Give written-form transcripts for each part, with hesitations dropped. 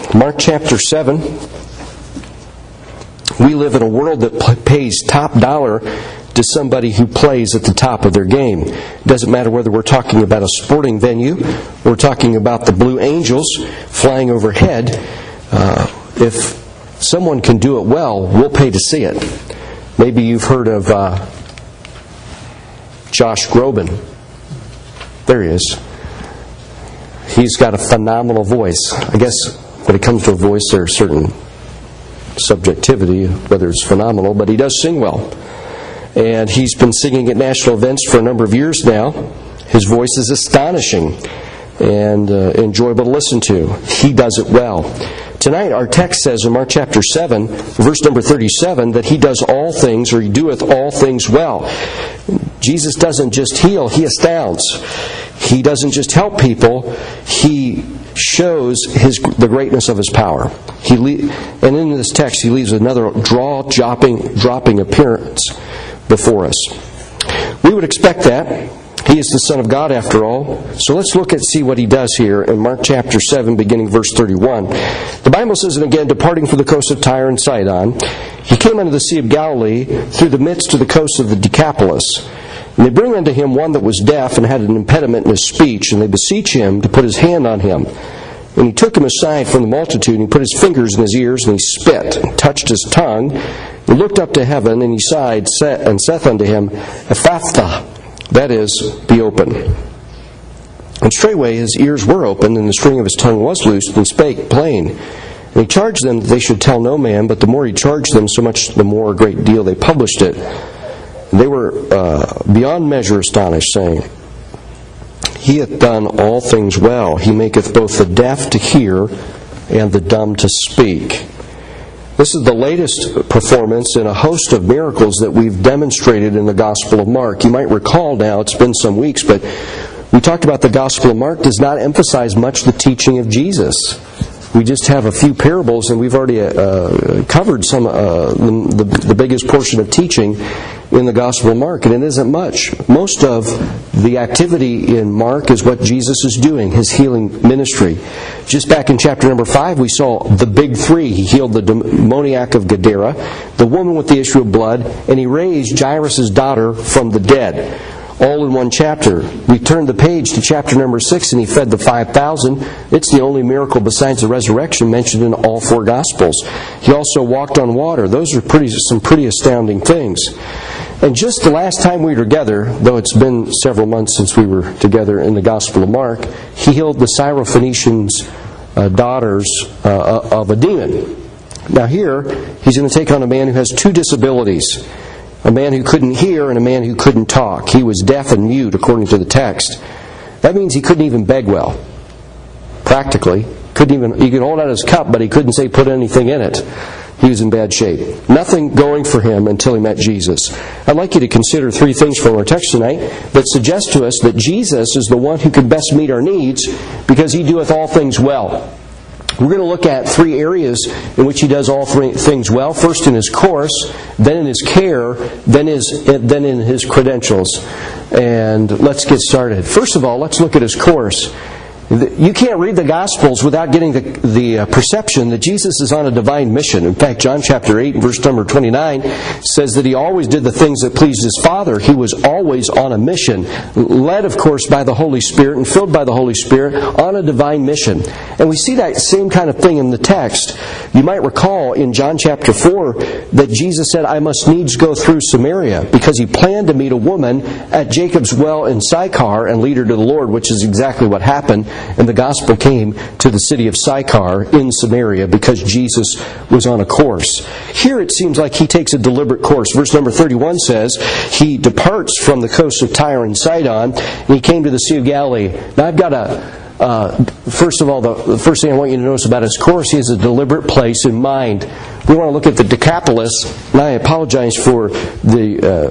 Mark chapter 7. We live in a world that pays top dollar to somebody who plays at the top of their game. It doesn't matter whether we're talking about a sporting venue, we're talking about the Blue Angels flying overhead. If someone can do it well, we'll pay to see it. Maybe you've heard of Josh Groban. There he is. He's got a phenomenal voice. I guess when it comes to a voice, there's certain subjectivity, whether it's phenomenal, but he does sing well. And he's been singing at national events for a number of years now. His voice is astonishing and enjoyable to listen to. He does it well. Tonight our text says in Mark chapter 7, verse number 37, that He does all things, or He doeth all things well. Jesus doesn't just heal, He astounds. He doesn't just help people, He shows the greatness of His power. And in this text He leaves another dropping appearance before us. We would expect that. He is the Son of God after all. So let's look and see what He does here in Mark chapter 7, beginning verse 31. The Bible says, "And again, departing from the coast of Tyre and Sidon, He came unto the Sea of Galilee, through the midst of the coast of the Decapolis. And they bring unto Him one that was deaf and had an impediment in his speech, and they beseech Him to put His hand on him. And He took him aside from the multitude, and He put His fingers in his ears, and He spit, and touched his tongue, and looked up to heaven, and He sighed, and saith unto him, Ephphatha, that is, be open. And straightway his ears were opened, and the string of his tongue was loosed, and he spake plain. And He charged them that they should tell no man, but the more He charged them, so much the more a great deal they published it. And they were beyond measure astonished, saying, He hath done all things well. He maketh both the deaf to hear, and the dumb to speak." This is the latest performance in a host of miracles that we've demonstrated in the Gospel of Mark. You might recall now, it's been some weeks, but we talked about the Gospel of Mark does not emphasize much the teaching of Jesus. We just have a few parables, and we've already covered some the biggest portion of teaching in the Gospel of Mark, and it isn't much. Most of the activity in Mark is what Jesus is doing, His healing ministry. Just back in chapter number 5, we saw the big three. He healed the demoniac of Gadara, the woman with the issue of blood, and He raised Jairus' daughter from the dead. All in one chapter. We turned the page to chapter number 6, and He fed the 5,000. It's the only miracle besides the resurrection mentioned in all four Gospels. He also walked on water. Those are some pretty astounding things. And just the last time we were together, though it's been several months since we were together in the Gospel of Mark, He healed the Syrophoenicians' daughters of a demon. Now here, He's going to take on a man who has two disabilities. A man who couldn't hear and a man who couldn't talk. He was deaf and mute, according to the text. That means he couldn't even beg well. Practically. He could hold out his cup, but he couldn't say put anything in it. He was in bad shape. Nothing going for him until he met Jesus. I'd like you to consider three things from our text tonight that suggest to us that Jesus is the one who can best meet our needs because He doeth all things well. We're going to look at three areas in which He does all three things well. First in His course, then in His care, then in His credentials. And let's get started. First of all, let's look at His course. You can't read the Gospels without getting the perception that Jesus is on a divine mission. In fact, John chapter 8, verse number 29 says that He always did the things that pleased His Father. He was always on a mission, led, of course, by the Holy Spirit and filled by the Holy Spirit on a divine mission. And we see that same kind of thing in the text. You might recall in John chapter 4 that Jesus said, I must needs go through Samaria, because He planned to meet a woman at Jacob's well in Sychar and lead her to the Lord, which is exactly what happened. And the gospel came to the city of Sychar in Samaria because Jesus was on a course. Here it seems like He takes a deliberate course. Verse number 31 says, He departs from the coast of Tyre and Sidon, and He came to the Sea of Galilee. Now I've got first of all, the first thing I want you to notice about His course, He has a deliberate place in mind. We want to look at the Decapolis, and I apologize for the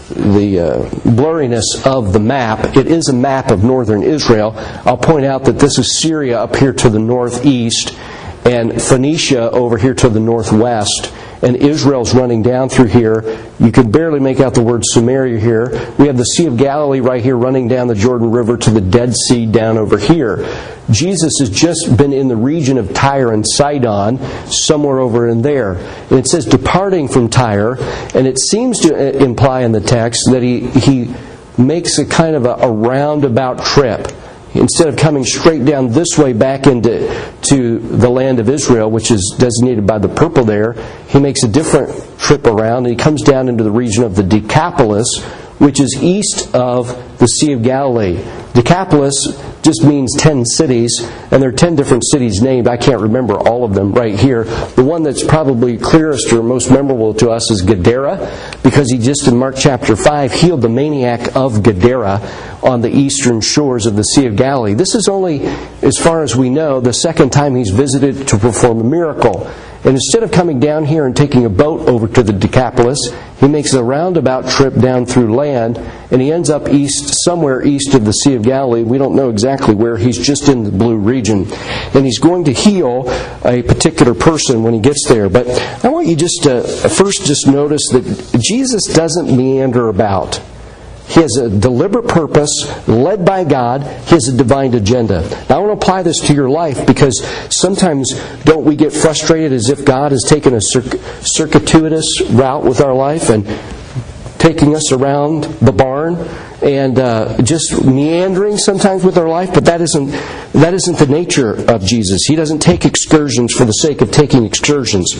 blurriness of the map. It is a map of northern Israel. I'll point out that this is Syria up here to the northeast, and Phoenicia over here to the northwest, and Israel's running down through here. You can barely make out the word Samaria here. We have the Sea of Galilee right here running down the Jordan River to the Dead Sea down over here. Jesus has just been in the region of Tyre and Sidon, somewhere over in there. And it says departing from Tyre, and it seems to imply in the text that he makes a kind of a roundabout trip. Instead of coming straight down this way back into the land of Israel, which is designated by the purple there, he makes a different trip around, and he comes down into the region of the Decapolis, which is east of the Sea of Galilee. Decapolis just means 10 cities, and there are 10 different cities named. I can't remember all of them right here. The one that's probably clearest or most memorable to us is Gadara, because he just in Mark chapter 5 healed the maniac of Gadara on the eastern shores of the Sea of Galilee. This is only, as far as we know, the second time he's visited to perform a miracle. And instead of coming down here and taking a boat over to the Decapolis, he makes a roundabout trip down through land, and he ends up somewhere east of the Sea of Galilee. We don't know exactly where. He's just in the blue region. And he's going to heal a particular person when he gets there. But I want you just to first just notice that Jesus doesn't meander about. He has a deliberate purpose, led by God. He has a divine agenda. Now, I want to apply this to your life, because sometimes don't we get frustrated as if God has taken a circuitous route with our life and taking us around the barn and just meandering sometimes with our life? But that isn't the nature of Jesus. He doesn't take excursions for the sake of taking excursions.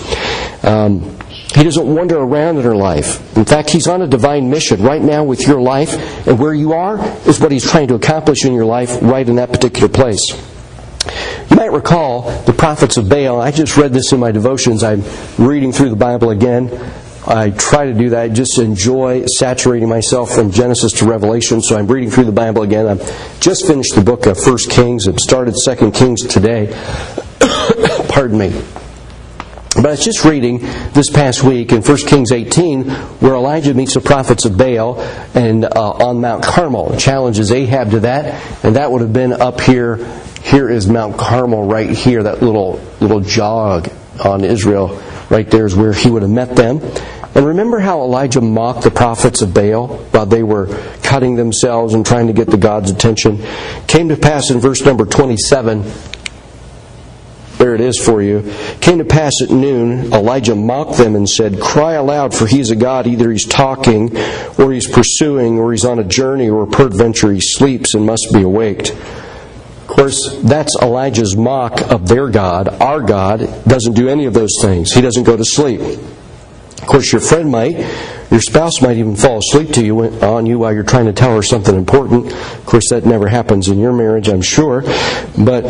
He doesn't wander around in our life. In fact, He's on a divine mission right now with your life, and where you are is what He's trying to accomplish in your life right in that particular place. You might recall the prophets of Baal. I just read this in my devotions. I'm reading through the Bible again. I try to do that. I just enjoy saturating myself from Genesis to Revelation, so I'm reading through the Bible again. I've just finished the book of 1 Kings and started 2 Kings today. Pardon me. But I was just reading this past week in 1 Kings 18 where Elijah meets the prophets of Baal and on Mount Carmel. Challenges Ahab to that, and that would have been up here. Here is Mount Carmel right here, that little jog on Israel. Right there is where he would have met them. And remember how Elijah mocked the prophets of Baal while they were cutting themselves and trying to get the God's attention? Came to pass in verse number 27... There it is for you. Came to pass at noon, Elijah mocked them and said, "Cry aloud, for he is a god. Either he's talking, or he's pursuing, or he's on a journey, or peradventure he sleeps and must be awaked." Of course, that's Elijah's mock of their God. Our God doesn't do any of those things. He doesn't go to sleep. Of course, your friend might. Your spouse might even fall asleep on you while you're trying to tell her something important. Of course, that never happens in your marriage, I'm sure. But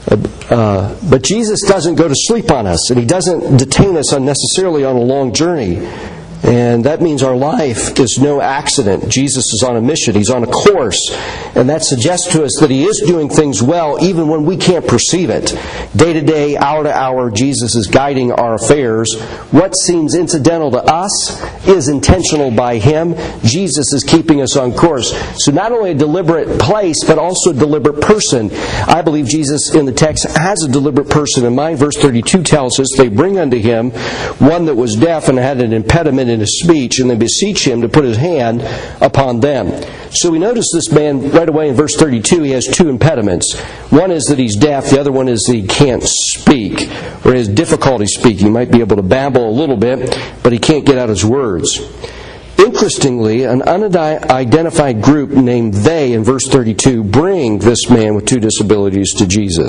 Jesus doesn't go to sleep on us, and He doesn't detain us unnecessarily on a long journey. And that means our life is no accident. Jesus is on a mission. He's on a course. And that suggests to us that He is doing things well even when we can't perceive it. Day to day, hour to hour, Jesus is guiding our affairs. What seems incidental to us is intentional by Him. Jesus is keeping us on course. So not only a deliberate place, but also a deliberate person. I believe Jesus in the text has a deliberate person in mind. Verse 32 tells us, "They bring unto Him one that was deaf and had an impediment in his speech, and they beseech Him to put His hand upon them." So we notice this man right away in verse 32, he has two impediments. One is that he's deaf, the other one is that he can't speak, or he has difficulty speaking. He might be able to babble a little bit, but he can't get out his words. Interestingly, an unidentified group named they in verse 32 bring this man with two disabilities to Jesus.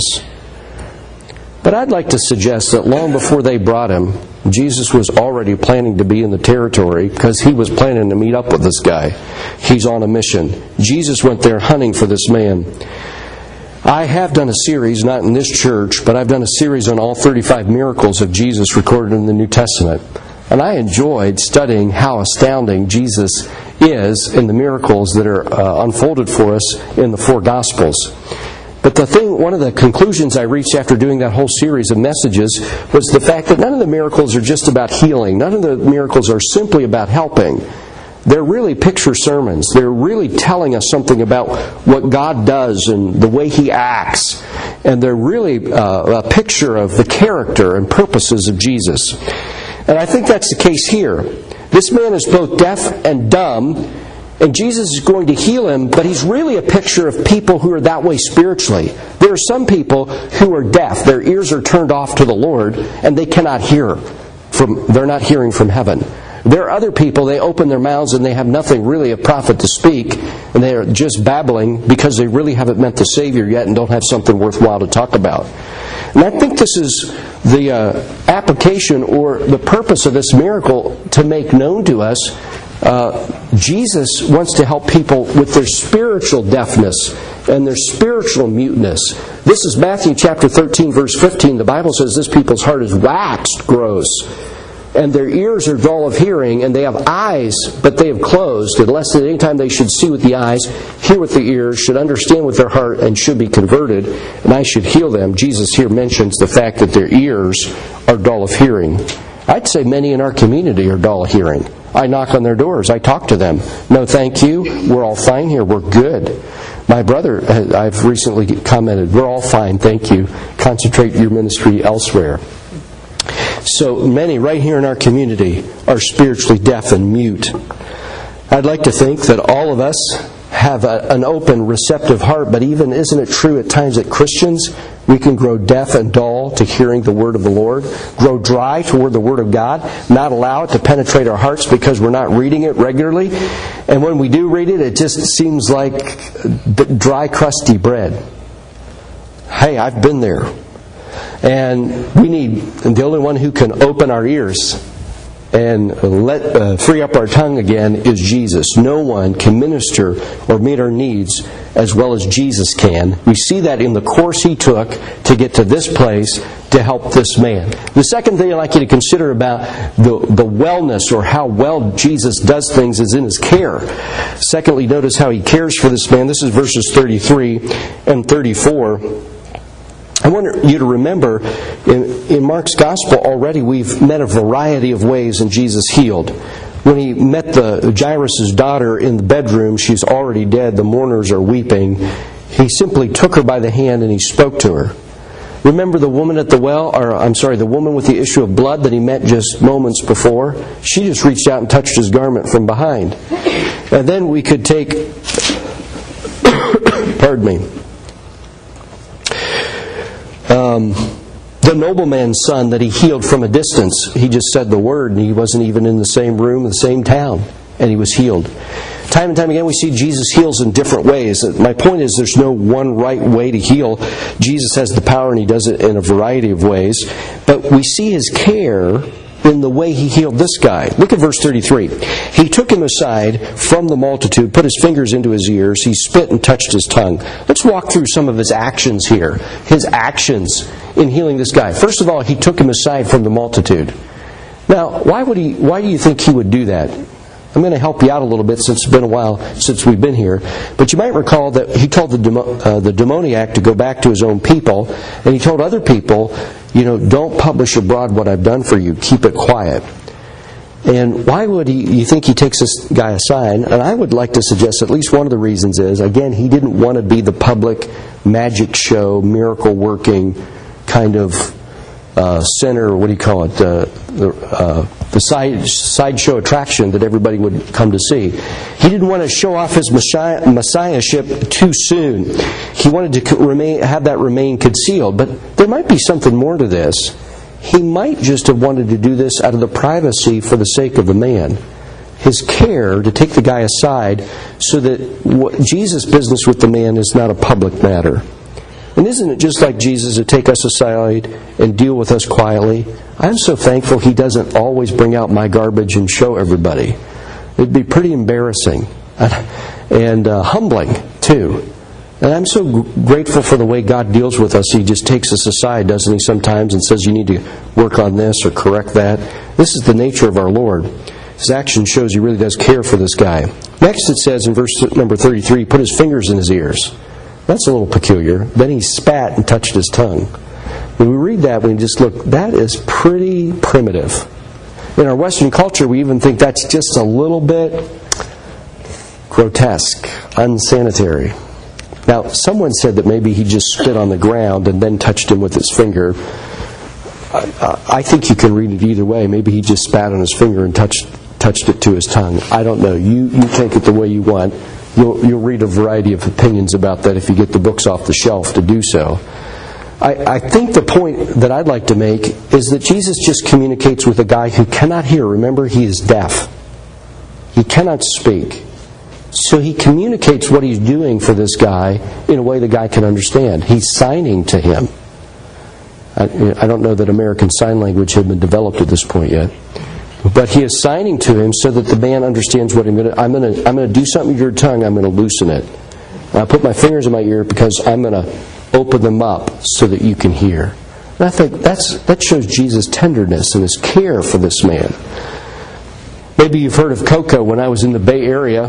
But I'd like to suggest that long before they brought him, Jesus was already planning to be in the territory, because He was planning to meet up with this guy. He's on a mission. Jesus went there hunting for this man. I have done a series, not in this church, but I've done a series on all 35 miracles of Jesus recorded in the New Testament. And I enjoyed studying how astounding Jesus is in the miracles that are unfolded for us in the four Gospels. But one of the conclusions I reached after doing that whole series of messages was the fact that none of the miracles are just about healing. None of the miracles are simply about helping. They're really picture sermons. They're really telling us something about what God does and the way He acts. And they're really a picture of the character and purposes of Jesus. And I think that's the case here. This man is both deaf and dumb, and Jesus is going to heal him, but he's really a picture of people who are that way spiritually. There are some people who are deaf. Their ears are turned off to the Lord, and they cannot hear. They're not hearing from heaven. There are other people, they open their mouths and they have nothing really of profit to speak, and they are just babbling because they really haven't met the Savior yet and don't have something worthwhile to talk about. And I think this is the application or the purpose of this miracle to make known to us. Jesus wants to help people with their spiritual deafness and their spiritual muteness. This is Matthew chapter 13, verse 15. The Bible says this people's heart is waxed gross, and their ears are dull of hearing, and they have eyes, but they have closed, unless at any time they should see with the eyes, hear with the ears, should understand with their heart, and should be converted, and I should heal them. Jesus here mentions the fact that their ears are dull of hearing. I'd say many in our community are dull of hearing. I knock on their doors. I talk to them. No, thank you. We're all fine here. We're good. My brother, I've recently commented, we're all fine, thank you. Concentrate your ministry elsewhere. So many right here in our community are spiritually deaf and mute. I'd like to think that all of us have an open, receptive heart, but even isn't it true at times that Christians, we can grow deaf and dull to hearing the Word of the Lord, grow dry toward the Word of God, not allow it to penetrate our hearts because we're not reading it regularly, and when we do read it, it just seems like dry, crusty bread. Hey, I've been there. And the only one who can open our ears and free up our tongue again is Jesus. No one can minister or meet our needs as well as Jesus can. We see that in the course He took to get to this place to help this man. The second thing I'd like you to consider about the wellness or how well Jesus does things is in His care. Secondly, notice how He cares for this man. This is verses 33 and 34. I want you to remember, in Mark's Gospel already we've met a variety of ways in Jesus healed. When He met Jairus' daughter in the bedroom, she's already dead, the mourners are weeping. He simply took her by the hand and He spoke to her. Remember the woman at the well, the woman with the issue of blood that He met just moments before? She just reached out and touched His garment from behind. And then we could take, pardon me, the nobleman's son that He healed from a distance. He just said the word and he wasn't even in the same room, in the same town, and he was healed. Time and time again we see Jesus heals in different ways. My point is there's no one right way to heal. Jesus has the power and He does it in a variety of ways. But we see His care in the way He healed this guy. Look at verse 33. He took him aside from the multitude, put His fingers into his ears, He spit and touched his tongue. Let's walk through some of His actions here. His actions in healing this guy. First of all, He took him aside from the multitude. Now, why do you think He would do that? I'm going to help you out a little bit since it's been a while since we've been here. But you might recall that He told the demoniac to go back to his own people, and He told other people, don't publish abroad what I've done for you. Keep it quiet. And why would you think He takes this guy aside? And I would like to suggest at least one of the reasons is, again, He didn't want to be the public magic show, miracle working kind of center, what do you call it, the sideshow attraction that everybody would come to see. He didn't want to show off His messiahship too soon. He wanted to have that remain concealed. But there might be something more to this. He might just have wanted to do this out of the privacy for the sake of the man. His care to take the guy aside so that Jesus' business with the man is not a public matter. And isn't it just like Jesus to take us aside and deal with us quietly? I'm so thankful He doesn't always bring out my garbage and show everybody. It'd be pretty embarrassing and humbling too. And I'm so grateful for the way God deals with us. He just takes us aside, doesn't He, sometimes, and says, you need to work on this or correct that. This is the nature of our Lord. His action shows He really does care for this guy. Next it says in verse number 33, He put His fingers in his ears. That's a little peculiar. Then He spat and touched his tongue. When we read that, we just look, that is pretty primitive. In our Western culture, we even think that's just a little bit grotesque, unsanitary. Now, someone said that maybe He just spit on the ground and then touched him with his finger. I think you can read it either way. Maybe he just spat on his finger and touched it to his tongue. I don't know. You take it the way you want. You'll read a variety of opinions about that if you get the books off the shelf to do so. I think the point that I'd like to make is that Jesus just communicates with a guy who cannot hear. Remember, he is deaf. He cannot speak. So he communicates what he's doing for this guy in a way the guy can understand. He's signing to him. I don't know that American Sign Language had been developed at this point yet. But he is signing to him so that the man understands what I'm going to do something with your tongue. I'm going to loosen it. And I put my fingers in my ear because I'm going to open them up so that you can hear. And I think that shows Jesus' tenderness and his care for this man. Maybe you've heard of Coco. When I was in the Bay Area,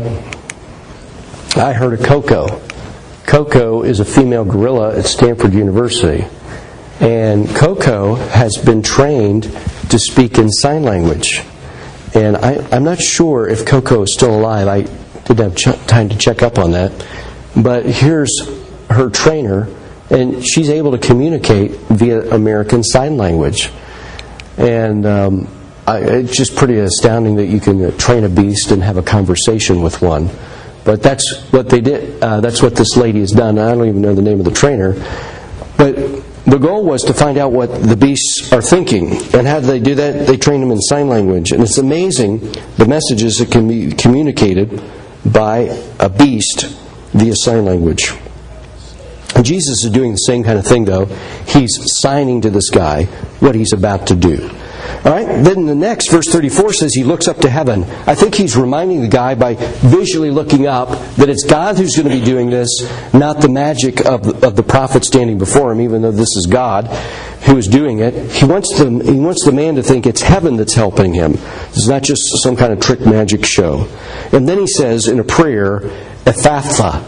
I heard of Coco. Coco is a female gorilla at Stanford University. And Coco has been trained to speak in sign language. And I'm not sure if Coco is still alive. I didn't have time to check up on that. But here's her trainer, and she's able to communicate via American Sign Language. And it's just pretty astounding that you can train a beast and have a conversation with one. But that's what they did. That's what this lady has done. I don't even know the name of the trainer. But the goal was to find out what the beasts are thinking. And how do they do that? They train them in sign language. And it's amazing the messages that can be communicated by a beast via sign language. And Jesus is doing the same kind of thing, though. He's signing to this guy what he's about to do. All right. Then the next, verse 34 says he looks up to heaven. I think he's reminding the guy by visually looking up that it's God who's going to be doing this, not the magic of the prophet standing before him, even though this is God who is doing it. He wants the man to think it's heaven that's helping him. It's not just some kind of trick magic show. And then he says in a prayer, Ephatha,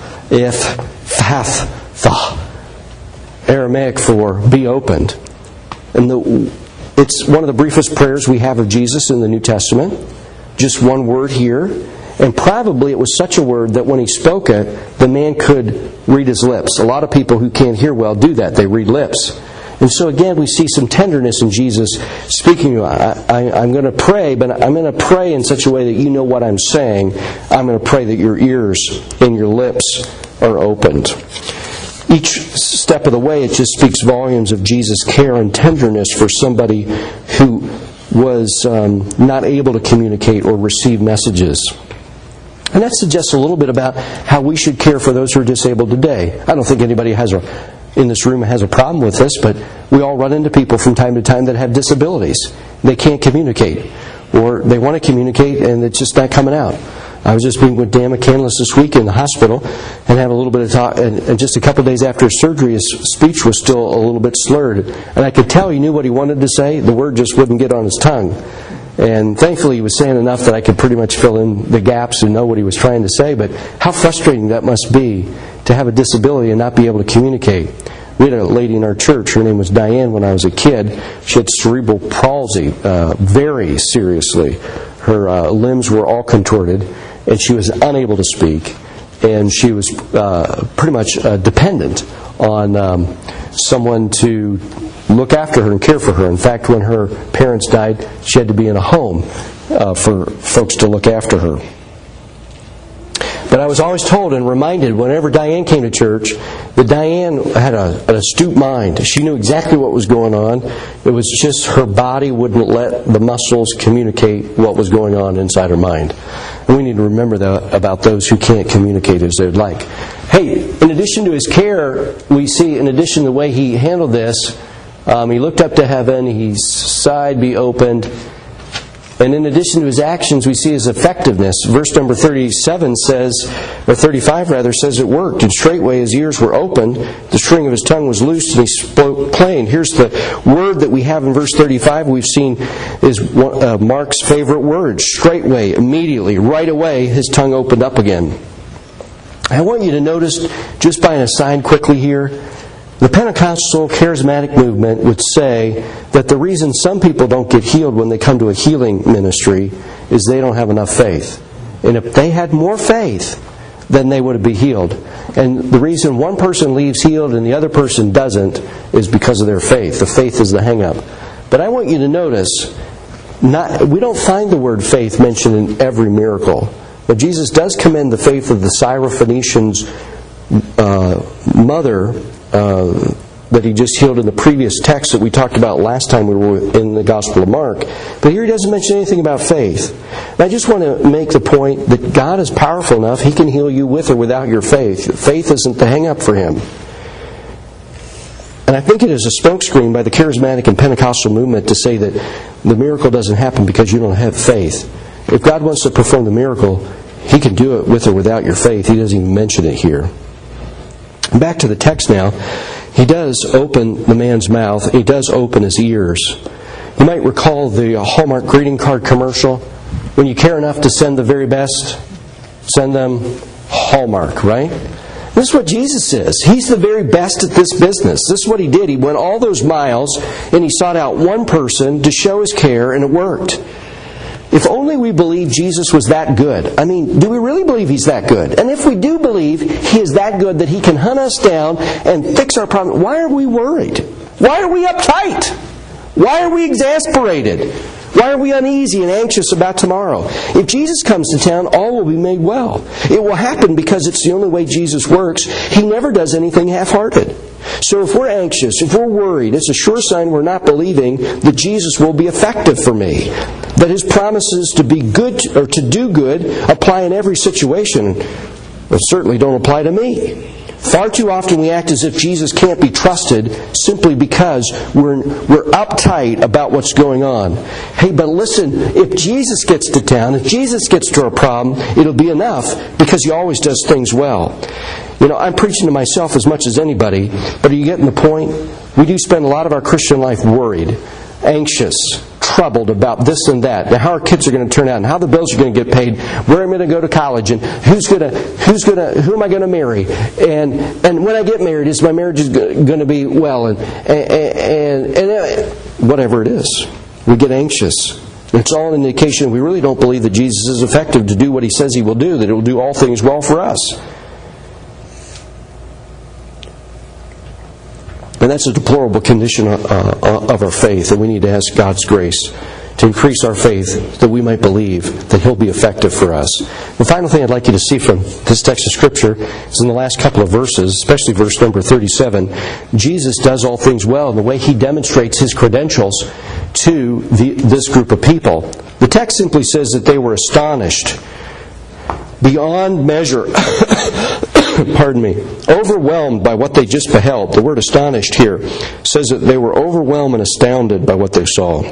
Aramaic for be opened. And it's one of the briefest prayers we have of Jesus in the New Testament. Just one word here. And probably it was such a word that when he spoke it, the man could read his lips. A lot of people who can't hear well do that. They read lips. And so again, we see some tenderness in Jesus speaking. I'm going to pray, but I'm going to pray in such a way that you know what I'm saying. I'm going to pray that your ears and your lips are opened. Each step of the way, it just speaks volumes of Jesus' care and tenderness for somebody who was not able to communicate or receive messages. And that suggests a little bit about how we should care for those who are disabled today. I don't think anybody in this room has a problem with this, but we all run into people from time to time that have disabilities. They can't communicate, or they want to communicate and it's just not coming out. I was just meeting with Dan McCandless this week in the hospital and had a little bit of talk. And just a couple of days after his surgery, his speech was still a little bit slurred. And I could tell he knew what he wanted to say. The word just wouldn't get on his tongue. And thankfully he was saying enough that I could pretty much fill in the gaps and know what he was trying to say. But how frustrating that must be to have a disability and not be able to communicate. We had a lady in our church, her name was Diane when I was a kid. She had cerebral palsy, very seriously. Her limbs were all contorted, and she was unable to speak, and she was pretty much dependent on someone to look after her and care for her. In fact, when her parents died, she had to be in a home for folks to look after her. But I was always told and reminded whenever Diane came to church that Diane had an astute mind. She knew exactly what was going on. It was just her body wouldn't let the muscles communicate what was going on inside her mind. And we need to remember that about those who can't communicate as they would like. Hey, in addition to his care, we see, in addition to the way he handled this, he looked up to heaven, he sighed, be opened. And in addition to his actions, we see his effectiveness. Verse number 37 says, or 35 rather, says it worked. And straightway his ears were opened, the string of his tongue was loosed, and he spoke plain. Here's the word that we have in verse 35 we've seen is Mark's favorite word. Straightway, immediately, right away, his tongue opened up again. I want you to notice, just by an aside quickly here, the Pentecostal charismatic movement would say that the reason some people don't get healed when they come to a healing ministry is they don't have enough faith. And if they had more faith, then they would be healed. And the reason one person leaves healed and the other person doesn't is because of their faith. The faith is the hang-up. But I want you to notice, we don't find the word faith mentioned in every miracle. But Jesus does commend the faith of the Syrophoenician's mother that he just healed in the previous text that we talked about last time we were in the Gospel of Mark. But here he doesn't mention anything about faith. And I just want to make the point that God is powerful enough, He can heal you with or without your faith. Faith isn't the hang-up for Him. And I think it is a smokescreen by the charismatic and Pentecostal movement to say that the miracle doesn't happen because you don't have faith. If God wants to perform the miracle, He can do it with or without your faith. He doesn't even mention it here. Back to the text now. He does open the man's mouth. He does open his ears. You might recall the Hallmark greeting card commercial. When you care enough to send the very best, send them Hallmark, right? This is what Jesus is. He's the very best at this business. This is what He did. He went all those miles and He sought out one person to show His care, and it worked. If only we believed Jesus was that good. I mean, do we really believe He's that good? And if we do believe He is that good that He can hunt us down and fix our problem, why are we worried? Why are we uptight? Why are we exasperated? Why are we uneasy and anxious about tomorrow? If Jesus comes to town, all will be made well. It will happen because it's the only way Jesus works. He never does anything half-hearted. So if we're anxious, if we're worried, it's a sure sign we're not believing that Jesus will be effective for me. That His promises to be good or to do good apply in every situation, but certainly don't apply to me. Far too often we act as if Jesus can't be trusted simply because we're uptight about what's going on. Hey, but listen, if Jesus gets to town, if Jesus gets to a problem, it'll be enough because He always does things well. You know, I'm preaching to myself as much as anybody, but are you getting the point? We do spend a lot of our Christian life worried, anxious, troubled about this and that. Now, how our kids are going to turn out, and how the bills are going to get paid, where I'm going to go to college, and who am I going to marry, and when I get married, is my marriage going to be well, and whatever it is, we get anxious. It's all an indication we really don't believe that Jesus is effective to do what He says He will do, that He will do all things well for us. And that's a deplorable condition of our faith, and we need to ask God's grace to increase our faith that we might believe that He'll be effective for us. The final thing I'd like you to see from this text of Scripture is in the last couple of verses, especially verse number 37, Jesus does all things well in the way He demonstrates His credentials to this group of people. The text simply says that they were astonished beyond measure. Pardon me, overwhelmed by what they just beheld. The word astonished here says that they were overwhelmed and astounded by what they saw.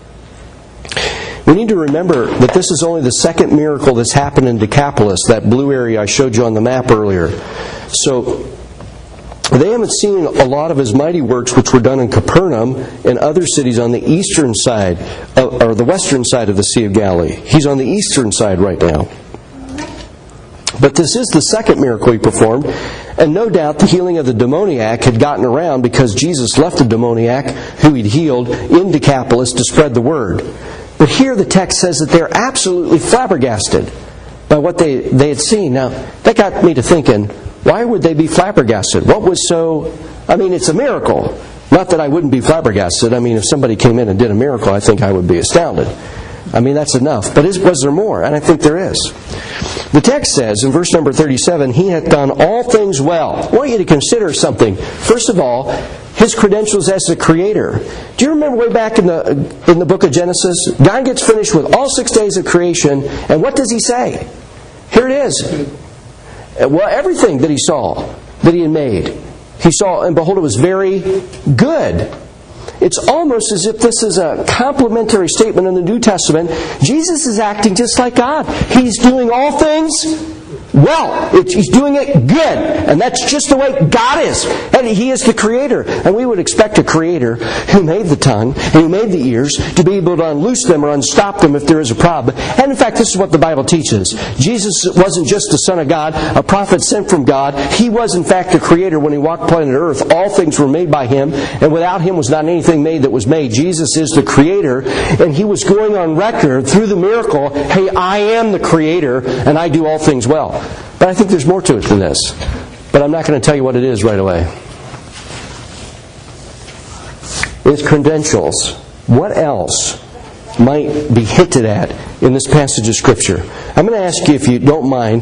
We need to remember that this is only the second miracle that's happened in Decapolis, that blue area I showed you on the map earlier. So they haven't seen a lot of His mighty works which were done in Capernaum and other cities on the eastern side, or the western side of the Sea of Galilee. He's on the eastern side right now. But this is the second miracle He performed, and no doubt the healing of the demoniac had gotten around because Jesus left the demoniac who He'd healed in Decapolis to spread the word. But here the text says that they're absolutely flabbergasted by what they had seen. Now, that got me to thinking, why would they be flabbergasted? What was so... I mean, it's a miracle. Not that I wouldn't be flabbergasted. I mean, if somebody came in and did a miracle, I think I would be astounded. I mean, that's enough. But was there more? And I think there is. The text says in verse number 37, He hath done all things well. I want you to consider something. First of all, His credentials as the Creator. Do you remember way back in the book of Genesis? God gets finished with all 6 days of creation, and what does He say? Here it is. Well, everything that He saw, that He had made, He saw, and behold, it was very good. It's almost as if this is a complimentary statement in the New Testament. Jesus is acting just like God. He's doing all things well. He's doing it good. And that's just the way God is. And He is the Creator. And we would expect a Creator who made the tongue and who made the ears to be able to unloose them or unstop them if there is a problem. And in fact, this is what the Bible teaches. Jesus wasn't just the Son of God, a prophet sent from God. He was in fact the Creator when He walked planet Earth. All things were made by Him, and without Him was not anything made that was made. Jesus is the Creator, and He was going on record through the miracle, hey, I am the Creator, and I do all things well. But I think there's more to it than this. But I'm not going to tell you what it is right away. His credentials what else might be hinted at in this passage of Scripture? I'm going to ask you, if you don't mind,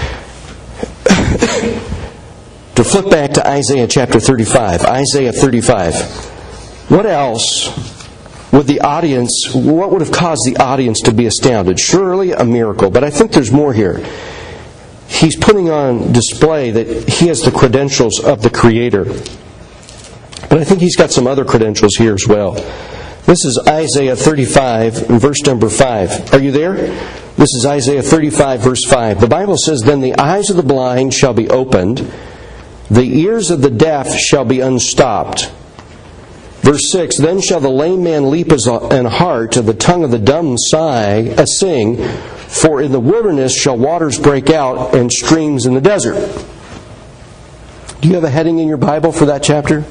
to flip back to Isaiah chapter 35. Isaiah 35. What else would the audience, what would have caused the audience to be astounded? Surely a miracle, but I think there's more here. He's putting on display that he has the credentials of the Creator. But I think he's got some other credentials here as well. This is Isaiah 35, verse number 5. Are you there? This is Isaiah 35, verse 5. The Bible says, "Then the eyes of the blind shall be opened, the ears of the deaf shall be unstopped." Verse 6, "Then shall the lame man leap as an hart, and the tongue of the dumb sing, for in the wilderness shall waters break out, and streams in the desert." Do you have a heading in your Bible for that chapter?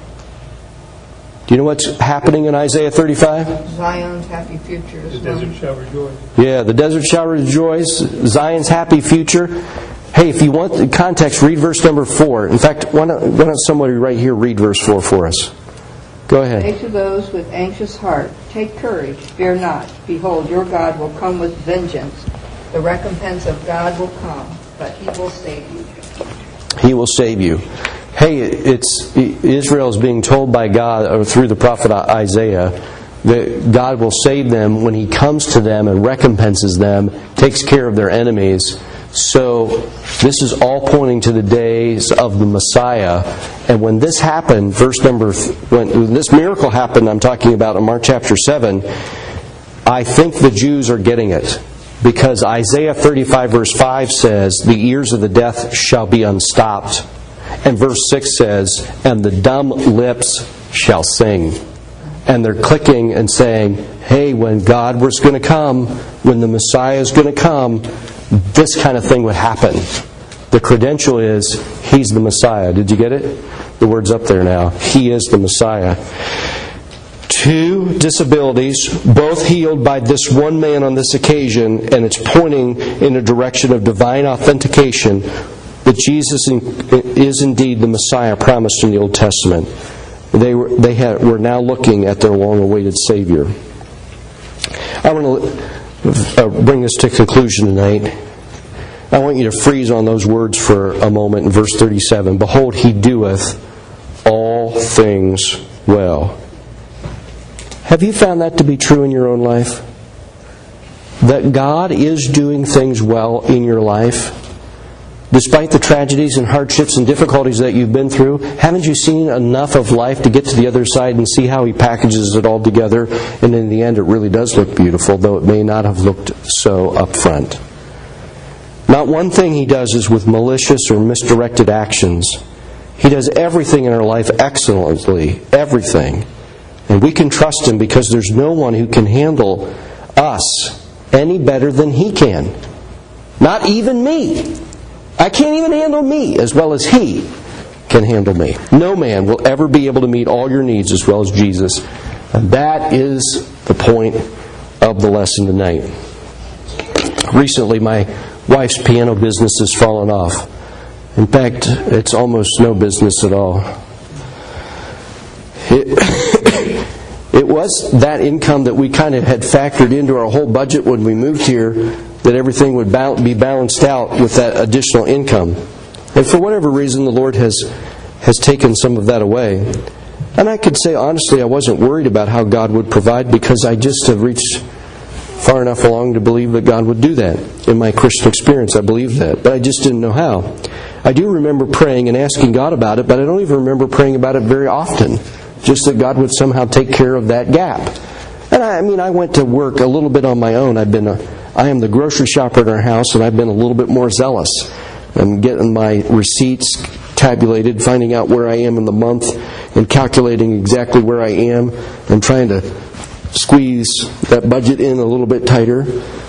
Do you know what's happening in Isaiah 35? Zion's happy future. The desert shall rejoice. Yeah, the desert shall rejoice. Zion's happy future. Hey, if you want the context, read verse number 4. In fact, why not somebody right here read verse 4 for us? Go ahead. "Say to those with anxious heart, take courage, fear not. Behold, your God will come with vengeance. The recompense of God will come, but He will save you." He will save you. Hey, Israel is being told by God, or through the prophet Isaiah, that God will save them when He comes to them and recompenses them, takes care of their enemies. So this is all pointing to the days of the Messiah. And when this happened, when this miracle happened, I'm talking about in Mark chapter 7, I think the Jews are getting it. Because Isaiah 35 verse 5 says, "The ears of the deaf shall be unstopped." And verse 6 says, "And the dumb lips shall sing." And they're clicking and saying, hey, when God was going to come, when the Messiah is going to come, this kind of thing would happen. The credential is, He's the Messiah. Did you get it? The word's up there now. He is the Messiah. 2 disabilities, both healed by this one man on this occasion, and it's pointing in a direction of divine authentication that Jesus is indeed the Messiah promised in the Old Testament. They were now looking at their long-awaited Savior. I want to bring this to conclusion tonight. I want you to freeze on those words for a moment in verse 37. "Behold, He doeth all things well." Have you found that to be true in your own life? That God is doing things well in your life? Despite the tragedies and hardships and difficulties that you've been through, haven't you seen enough of life to get to the other side and see how He packages it all together? And in the end, it really does look beautiful, though it may not have looked so up front. Not one thing He does is with malicious or misdirected actions. He does everything in our life excellently. Everything. And we can trust Him because there's no one who can handle us any better than He can. Not even me. I can't even handle me as well as He can handle me. No man will ever be able to meet all your needs as well as Jesus. And that is the point of the lesson tonight. Recently, my wife's piano business has fallen off. In fact, it's almost no business at all. It was that income that we kind of had factored into our whole budget when we moved here, that everything would be balanced out with that additional income. And for whatever reason, the Lord has taken some of that away. And I could say honestly, I wasn't worried about how God would provide, because I just have reached far enough along to believe that God would do that. In my Christian experience, I believed that. But I just didn't know how. I do remember praying and asking God about it, but I don't even remember praying about it very often. Just that God would somehow take care of that gap. And I went to work a little bit on my own. I am the grocery shopper in our house, and I've been a little bit more zealous. I'm getting my receipts tabulated, finding out where I am in the month, and calculating exactly where I am, and trying to squeeze that budget in a little bit tighter.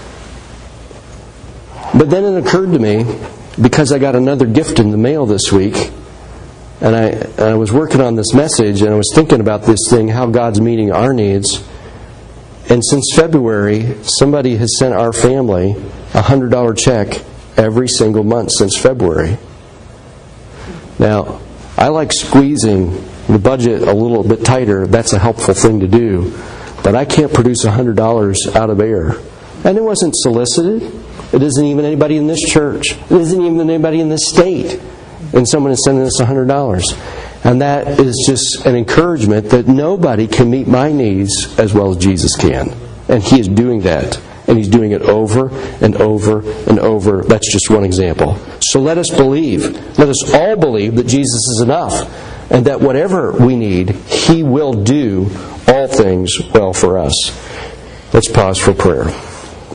But then it occurred to me, because I got another gift in the mail this week, and I was working on this message, and I was thinking about this thing, how God's meeting our needs. And since February, somebody has sent our family a $100 check every single month since February. Now, I like squeezing the budget a little bit tighter. That's a helpful thing to do. But I can't produce $100 out of air. And it wasn't solicited. It isn't even anybody in this church. It isn't even anybody in this state. And someone is sending us $100. And that is just an encouragement that nobody can meet my needs as well as Jesus can. And He is doing that. And He's doing it over and over and over. That's just one example. So let us believe. Let us all believe that Jesus is enough. And that whatever we need, He will do all things well for us. Let's pause for prayer.